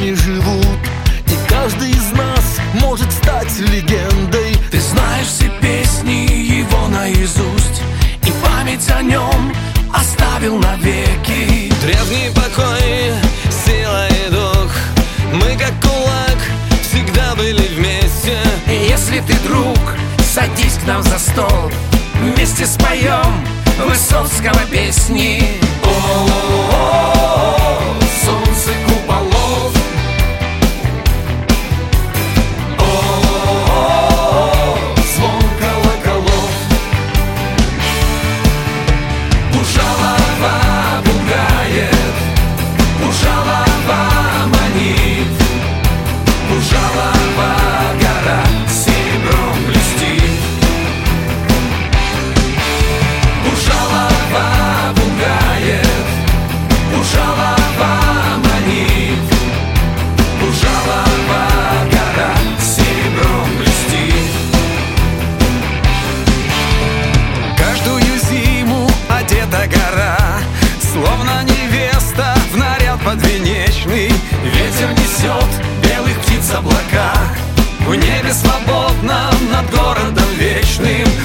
веками живут, и каждый из нас может стать легендой. Ты знаешь все песни его наизусть, и память о нем оставил навеки. Древний покой, сила и дух, мы как кулак всегда были вместе. И если ты друг, садись к нам за стол, вместе споем Высоцкого песни. О, солнце куполов, о, звон колоколов. Пужалова пугает, Пужалова манит, Пужалова гора серебром блестит. Пужалова пугает, Пужалова манит, Пужалова гора серебром блестит. Каждую зиму одета гора, словно невеста в наряд подвенечный. Ветер несет белых птиц облака, В небе свободно над городом вечным